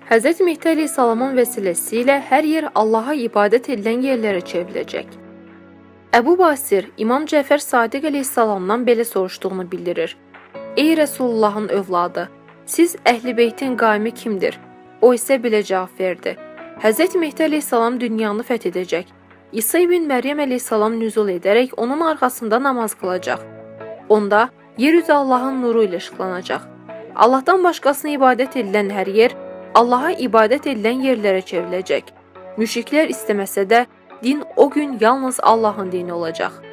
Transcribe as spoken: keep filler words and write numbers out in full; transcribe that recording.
Hz. Mehdi əleyhissalamın vəsiləsilə hər yer Allaha ibadət edilən yerlərə çevriləcək. Əbu Basir, İmam Cəfər Sadiq əleyhissalamdan belə soruşduğunu bildirir. Ey Rəsulullahın övladı, siz Əhl-i Beytin qaimi kimdir? O isə belə cavab verdi. Hz. Mehdi əleyhissalam dünyanı fəth edəcək. İsa ibn Məryəm əleyhissalam nüzul edərək onun arxasında namaz qılacaq. Onda yer üzü Allahın nuru ilə işıqlanacaq. Allahdan başqasına ibadət edilən hər yer Allaha ibadət edilən yerlərə çevriləcək. Müşriklər istəməsə də din o gün yalnız Allahın dini olacaq.